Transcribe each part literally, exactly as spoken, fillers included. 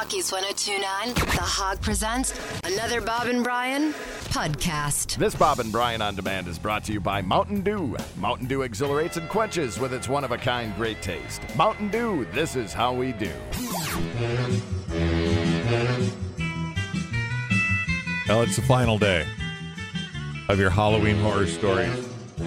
Rockies one oh two point nine, The Hog presents another Bob and Brian podcast. This Bob and Brian On Demand is brought to you by Mountain Dew. Mountain Dew exhilarates and quenches with its one-of-a-kind great taste. Mountain Dew, this is how we do. Well, it's the final day of your Halloween horror stories.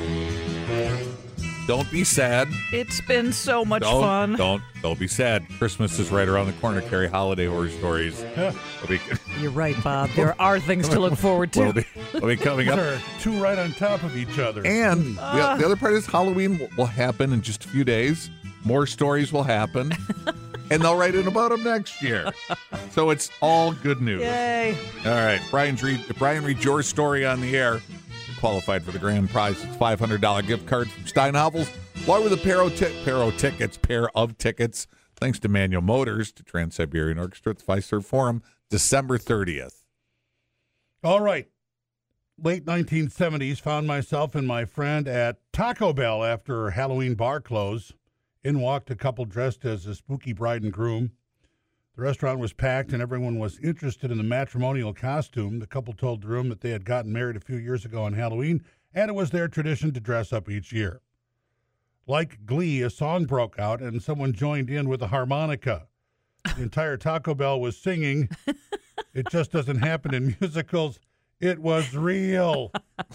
Don't be sad. It's been so much don't, fun. Don't don't be sad. Christmas is right around the corner. Carry holiday horror stories. We'll be, You're right, Bob. There are things to look forward to. we'll be, we'll be coming up. There are two right on top of each other. And the, the other part is Halloween will, will happen in just a few days. More stories will happen. And they'll write in about them next year. So it's all good news. Yay. All right. Brian's read, Brian, read your story on the air. Qualified for the grand prize. It's five hundred dollars gift card from Steinhavels. Why with a pair of, t- pair of tickets, pair of tickets, thanks to Manual Motors, to Trans-Siberian Orchestra at the Fiserv Forum, December thirtieth. All right. Late nineteen seventies, found myself and my friend at Taco Bell after Halloween bar close. In walked a couple dressed as a spooky bride and groom. The restaurant was packed and everyone was interested in the matrimonial costume. The couple told the room that they had gotten married a few years ago on Halloween, and it was their tradition to dress up each year. Like Glee, a song broke out and someone joined in with a harmonica. The entire Taco Bell was singing. It just doesn't happen in musicals. It was real.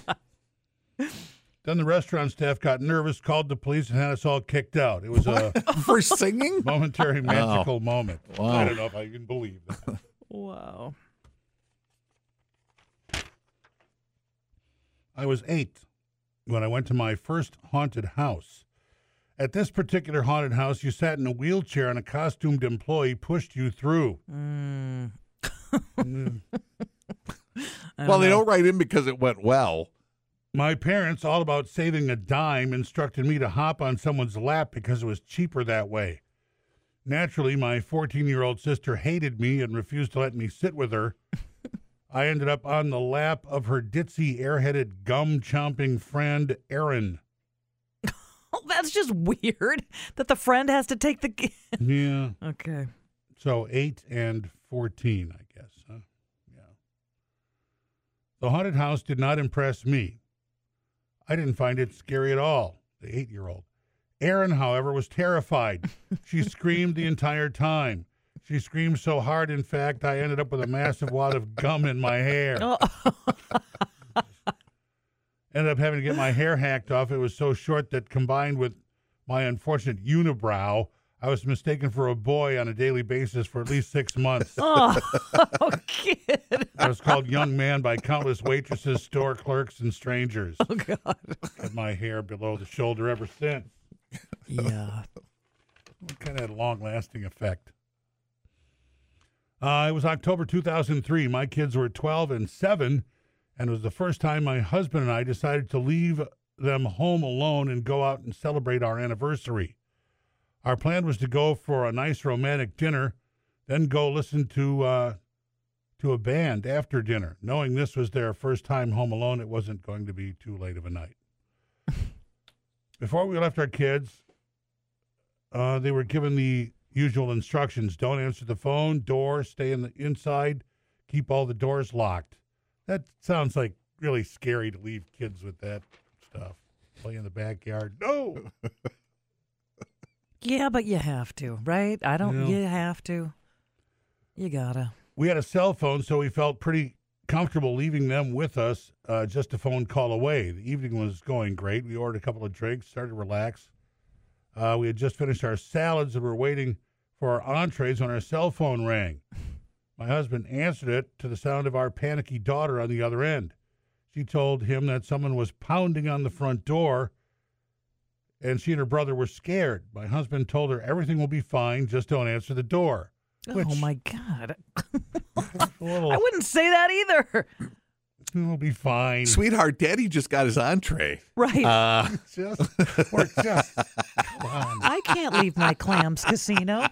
Then the restaurant staff got nervous, called the police, and had us all kicked out. It was a For singing? momentary magical Oh. moment. Wow. I don't know if I can believe that. Wow. I was eight when I went to my first haunted house. At this particular haunted house, you sat in a wheelchair and a costumed employee pushed you through. Mm. Mm. I Well, they know. don't write in because it went well. My parents, all about saving a dime, instructed me to hop on someone's lap because it was cheaper that way. Naturally, my fourteen-year-old sister hated me and refused to let me sit with her. I ended up on the lap of her ditzy, airheaded, gum-chomping friend, Erin. Oh, that's just weird that the friend has to take the... Yeah. Okay. So eight and fourteen, I guess. Huh? Yeah. The haunted house did not impress me. I didn't find it scary at all, the eight-year-old. Erin, however, was terrified. She screamed the entire time. She screamed so hard, in fact, I ended up with a massive wad of gum in my hair. Oh. Ended up having to get my hair hacked off. It was so short that combined with my unfortunate unibrow, I was mistaken for a boy on a daily basis for at least six months. Oh, kid. I was called young man by countless waitresses, store clerks, and strangers. Oh, God. Had my hair below the shoulder ever since. Yeah. It kind of had a long-lasting effect. Uh, it was October two thousand three. My kids were twelve and seven, and it was the first time my husband and I decided to leave them home alone and go out and celebrate our anniversary. Our plan was to go for a nice romantic dinner, then go listen to uh, to a band after dinner. Knowing this was their first time home alone, it wasn't going to be too late of a night. Before we left our kids, uh, they were given the usual instructions. Don't answer the phone, door, stay in the inside, keep all the doors locked. That sounds like really scary to leave kids with that stuff. Play in the backyard. No! Yeah, but you have to, right? I don't, Yeah. you have to. You gotta. We had a cell phone, so we felt pretty comfortable leaving them with us, uh, just a phone call away. The evening was going great. We ordered a couple of drinks, started to relax. Uh, we had just finished our salads and were waiting for our entrees when our cell phone rang. My husband answered it to the sound of our panicky daughter on the other end. She told him that someone was pounding on the front door, and she and her brother were scared. My husband told her everything will be fine, just don't answer the door. Which, Oh, my God. a little, I wouldn't say that either. It'll be fine. Sweetheart, Daddy just got his entree. Right. Uh, Just, or just, come on. I can't leave my clams casino.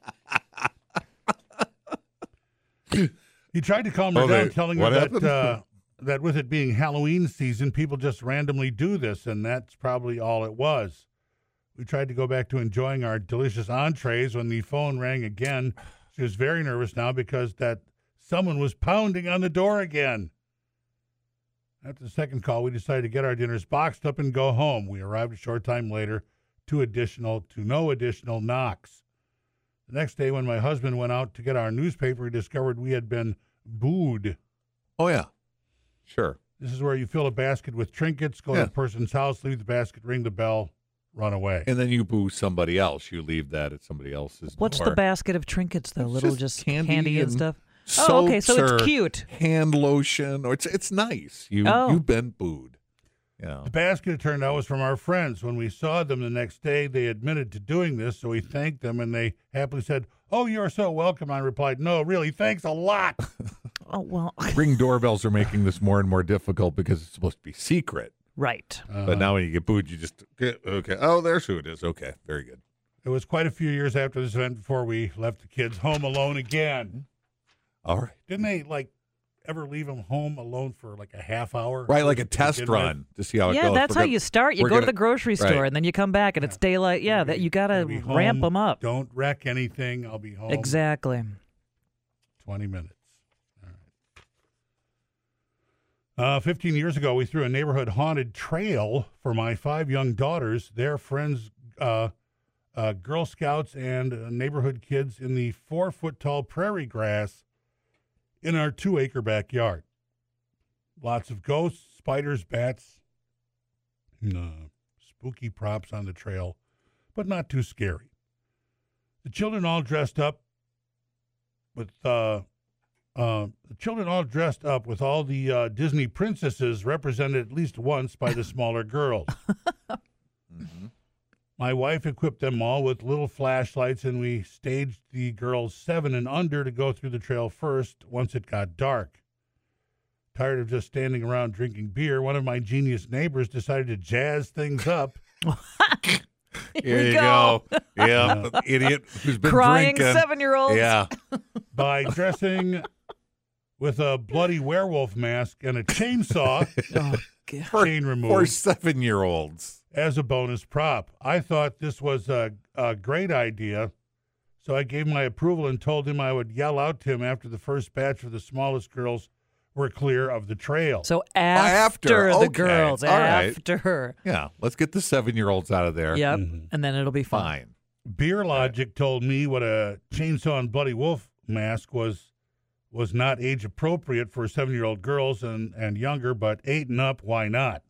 He tried to calm her Oh, down, they- telling her what that happened? uh, that with it being Halloween season, people just randomly do this, and that's probably all it was. We tried to go back to enjoying our delicious entrees when the phone rang again. She was very nervous now because that someone was pounding on the door again. After the second call, we decided to get our dinners boxed up and go home. We arrived a short time later to additional to no additional knocks. The next day, when my husband went out to get our newspaper, he discovered we had been booed. Oh, yeah. Sure. This is where you fill a basket with trinkets, go Yeah. to the person's house, leave the basket, ring the bell, run away. And then you boo somebody else. You leave that at somebody else's What's door. the basket of trinkets, though? It's Little just just, candy candy, and and stuff? Soaps Oh, okay, so or it's cute. hand lotion, or it's it's nice. You Oh. you've been booed. Yeah. The basket, it turned out, was from our friends. When we saw them the next day, they admitted to doing this, so we thanked them, and they happily said, "Oh, you are so welcome." I replied, "No, really, thanks a lot." Oh, well, Ring doorbells are making this more and more difficult because it's supposed to be secret. right. But now when you get booed, you just get, okay. Oh, there's who it is. Okay, very good. It was quite a few years after this event before we left the kids home alone again. All right. Didn't they, like, ever leave them home alone for, like, a half hour? Right, like a to test begin with? run to see how it Yeah, goes. that's We're how gonna- you start. You we're go to gonna- the grocery right. store, and then you come back, and it's daylight. Yeah, that you got to I'll be ramp home. them up. Don't wreck anything. I'll be home. Exactly. twenty minutes. All right. Uh, fifteen years ago, we threw a neighborhood haunted trail for my five young daughters, their friends, uh, uh, Girl Scouts, and uh, neighborhood kids in the four-foot-tall prairie grass in our two-acre backyard. Lots of ghosts, spiders, bats, uh, spooky props on the trail, but not too scary. The children all dressed up with uh, uh, the children all dressed up with all the uh, Disney princesses represented at least once by the smaller girls. Mhm. My wife equipped them all with little flashlights, and we staged the girls seven and under to go through the trail first once it got dark. Tired of just standing around drinking beer, one of my genius neighbors decided to jazz things up. Here we you go. go. Yeah, the idiot who's been Crying drinking. seven-year-olds. Yeah. by dressing with a bloody werewolf mask and a chainsaw Oh, God. For, chain for removed seven-year-olds. as a bonus prop. I thought this was a, a great idea, so I gave my approval and told him I would yell out to him after the first batch of the smallest girls were clear of the trail. So after, after, the okay. girls, All right. after. Yeah, let's get the seven-year-olds out of there. Yep, Mhm. and then it'll be fun. Fine. Beer Logic told me what a chainsaw and bloody wolf mask was was not age appropriate for seven-year-old girls and, and younger, but eight and up, why not?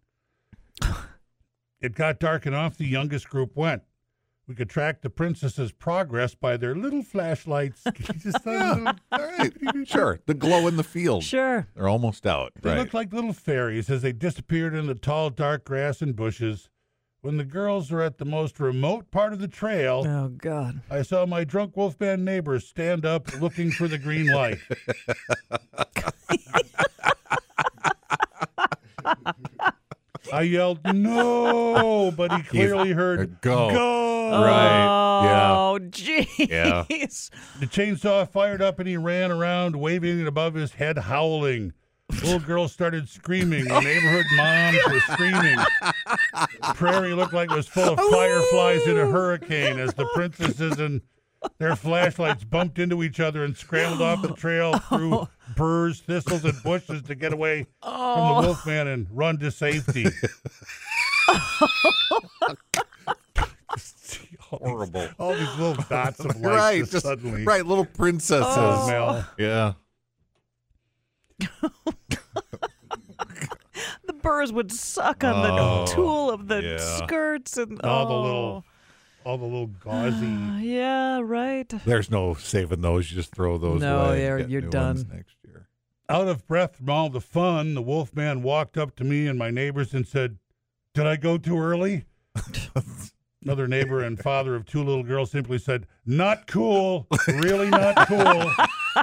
It got dark and off the youngest group went. We could track the princesses' progress by their little flashlights. Just a little- All right. Sure. The glow in the field. Sure. They're almost out. They right. looked like little fairies as they disappeared in the tall, dark grass and bushes. When the girls were at the most remote part of the trail, Oh, God. I saw my drunk Wolfman neighbors stand up looking for the green light. I yelled, "No!" But he clearly heard, Go. Go! Right. Yeah. Oh, jeez. Yeah. The chainsaw fired up and he ran around, waving it above his head, howling. Little girls started screaming. The neighborhood moms were screaming. The prairie looked like it was full of fireflies in a hurricane as the princesses and their flashlights bumped into each other and scrambled off the trail through burrs, thistles, and bushes to get away from the wolfman and run to safety. Horrible. All these little dots of light Right. just, Just, suddenly right. Little princesses. Oh. smell. Yeah. The burrs would suck on Oh, the tulle of the yeah. skirts and All the oh. little, all the little gauzy. Yeah, right. There's no saving those. You just throw those No, away. you're- Get you're new done. ones next year. Out of breath from all the fun, the wolfman walked up to me and my neighbors and said, "Did I go too early?" Another neighbor and father of two little girls simply said, "Not cool. Really not cool."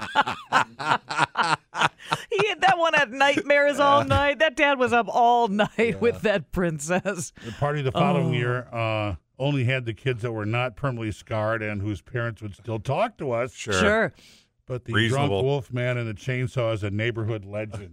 He had that one had nightmares all night. That dad was up all night with that princess. The party the following Oh. year uh, only had the kids that were not permanently scarred and whose parents would still talk to us. Sure. Sure. But the Reasonable. drunk wolfman and the chainsaw is a neighborhood legend.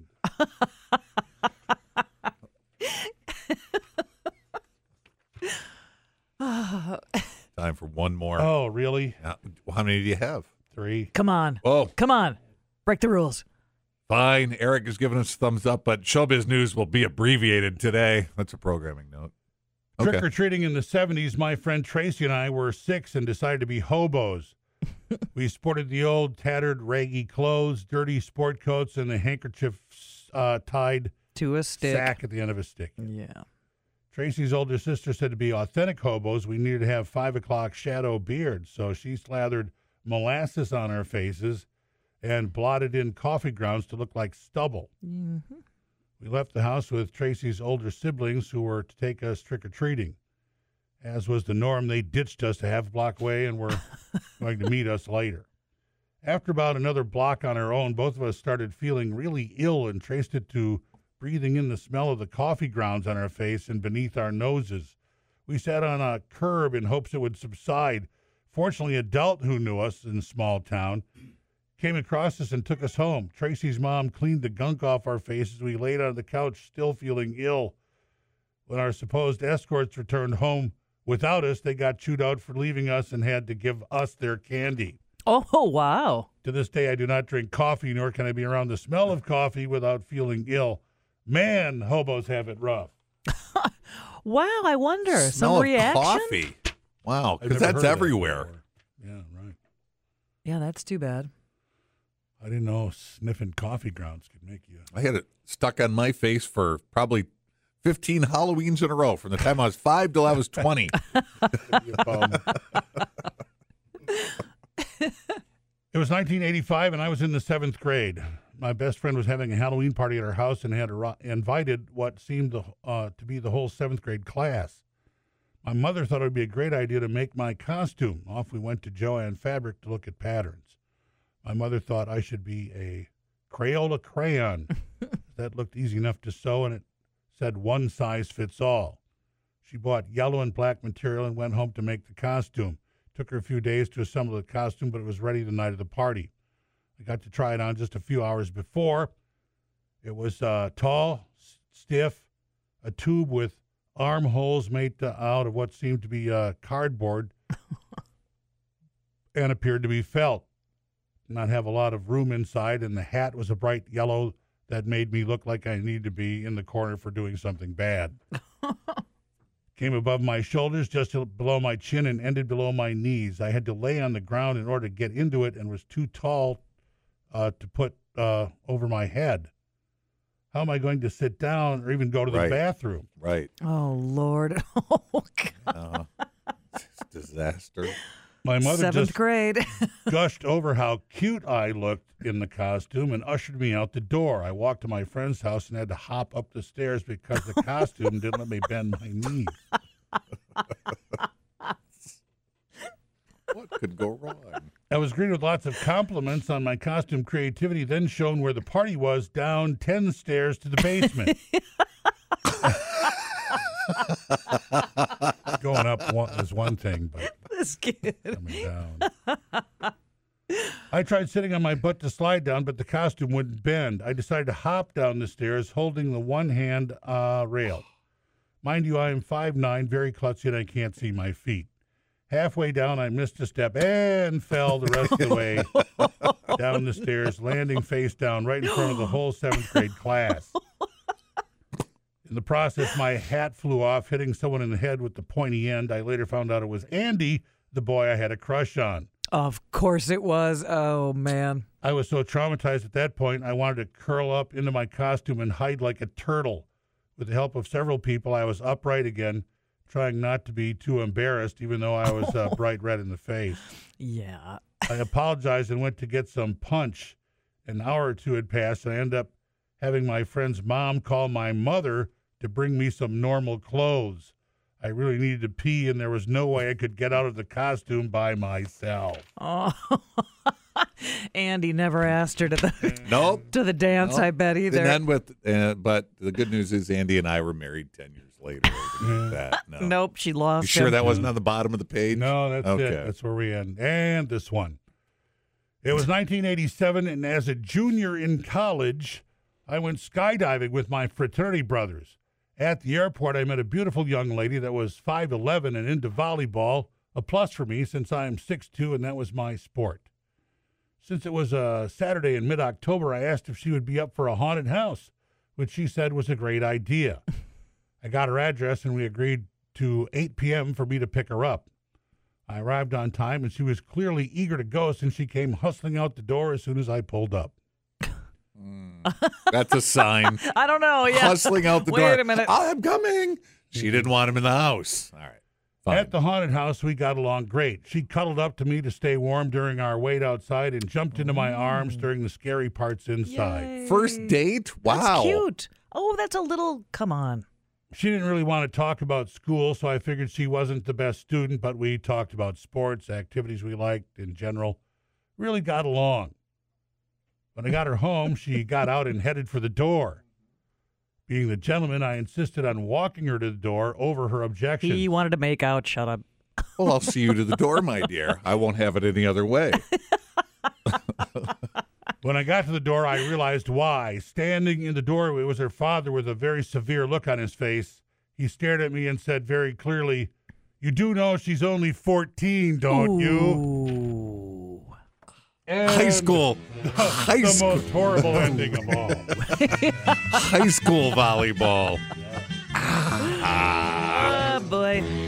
Time for one more. Oh, really? Uh, How many do you have? Three. Come on. Oh, Come on. Break the rules. fine. Eric has given us a thumbs up, but Showbiz News will be abbreviated today. That's a programming note. Okay. Trick-or-treating in the seventies, my friend Tracy and I were six and decided to be hobos. We sported the old tattered, raggy clothes, dirty sport coats, and the handkerchief uh, tied To a stick. sack at the end of a stick. Yeah. Tracy's older sister said to be authentic hobos, we needed to have five o'clock shadow beards, so she slathered molasses on our faces and blotted in coffee grounds to look like stubble. Mm-hmm. We left the house with Tracy's older siblings who were to take us trick-or-treating. As was the norm, they ditched us a half block away and were going to meet us later. After about another block on our own, both of us started feeling really ill and traced it to breathing in the smell of the coffee grounds on our face and beneath our noses. We sat on a curb in hopes it would subside. Fortunately, a adult who knew us in a small town came across us and took us home. Tracy's mom cleaned the gunk off our faces. We laid on the couch still feeling ill. When our supposed escorts returned home without us, they got chewed out for leaving us and had to give us their candy. Oh, wow. To this day, I do not drink coffee, nor can I be around the smell of coffee without feeling ill. Man, hobos have it rough. Wow, I wonder. Smell Some of reaction? coffee. Wow, I've because never that's heard of that everywhere. before. Yeah, right. Yeah, that's too bad. I didn't know sniffing coffee grounds could make you. I had it stuck on my face for probably fifteen Halloweens in a row from the time I was five till I was twenty. be a bum. It was nineteen eighty-five, and I was in the seventh grade. My best friend was having a Halloween party at our house and had ar- invited what seemed to, uh, to be the whole seventh grade class. My mother thought it would be a great idea to make my costume. Off we went to Joann Fabric to look at patterns. My mother thought I should be a Crayola crayon. That looked easy enough to sew, and it said one size fits all. She bought yellow and black material and went home to make the costume. Took her a few days to assemble the costume, but it was ready the night of the party. I got to try it on just a few hours before. It was uh, tall, s- stiff, a tube with armholes made to, out of what seemed to be uh, cardboard and appeared to be felt. Not have a lot of room inside, and the hat was a bright yellow that made me look like I needed to be in the corner for doing something bad. Came above my shoulders, just below my chin, and ended below my knees. I had to lay on the ground in order to get into it and was too tall uh, to put uh, over my head. How am I going to sit down or even go to the Right. bathroom? Right. Oh, Lord. Oh, God. Uh, disaster. My mother Seventh just grade. gushed over how cute I looked in the costume and ushered me out the door. I walked to my friend's house and had to hop up the stairs because the costume didn't let me bend my knees. What could go wrong? I was greeted with lots of compliments on my costume creativity, then shown where the party was down ten stairs to the basement. Going up one, is one thing, but This kid. coming down. I tried sitting on my butt to slide down, but the costume wouldn't bend. I decided to hop down the stairs, holding the one-hand uh, rail. Mind you, I am five nine, very klutzy, and I can't see my feet. Halfway down, I missed a step and fell the rest of the way down the stairs, landing face down right in front of the whole seventh grade class. In the process, my hat flew off, hitting someone in the head with the pointy end. I later found out it was Andy, the boy I had a crush on. Of course it was. Oh, man. I was so traumatized at that point, I wanted to curl up into my costume and hide like a turtle. With the help of several people, I was upright again, trying not to be too embarrassed, even though I was uh, bright red in the face. Yeah. I apologized and went to get some punch. An hour or two had passed, and I ended up having my friend's mom call my mother to bring me some normal clothes. I really needed to pee, and there was no way I could get out of the costume by myself. Oh. Andy never asked her to the Nope. to the dance, Nope. I bet, either. And then with, uh, but the good news is Andy and I were married ten years later. that. No. Nope, she lost You sure him. that wasn't on the bottom of the page? No, that's Okay. it. That's where we end. And this one. It was nineteen eighty-seven, and as a junior in college, I went skydiving with my fraternity brothers. At the airport, I met a beautiful young lady that was five eleven and into volleyball, a plus for me since I am six two, and that was my sport. Since it was a Saturday in mid-October, I asked if she would be up for a haunted house, which she said was a great idea. I got her address, and we agreed to eight p.m. for me to pick her up. I arrived on time, and she was clearly eager to go since she came hustling out the door as soon as I pulled up. Mm, that's a sign. I don't know. Yeah. Hustling out the Wait door. Wait a minute. I'm coming. She didn't want him in the house. All right. Fine. At the haunted house, we got along great. She cuddled up to me to stay warm during our wait outside and jumped into my arms during the scary parts inside. Yay. First date? Wow. That's cute. Oh, that's a little, come on. She didn't really want to talk about school, so I figured she wasn't the best student, but we talked about sports, activities we liked in general. Really got along. When I got her home, she got out and headed for the door. Being the gentleman, I insisted on walking her to the door over her objection. He wanted to make out. Shut up. Well, I'll see you to the door, my dear. I won't have it any other way. When I got to the door, I realized why. Standing in the doorway was her father with a very severe look on his face. He stared at me and said very clearly, "You do know she's only fourteen, don't you?" Ooh. And High school. The, High the school. most horrible ending of all. High school volleyball. Ah. Oh, boy.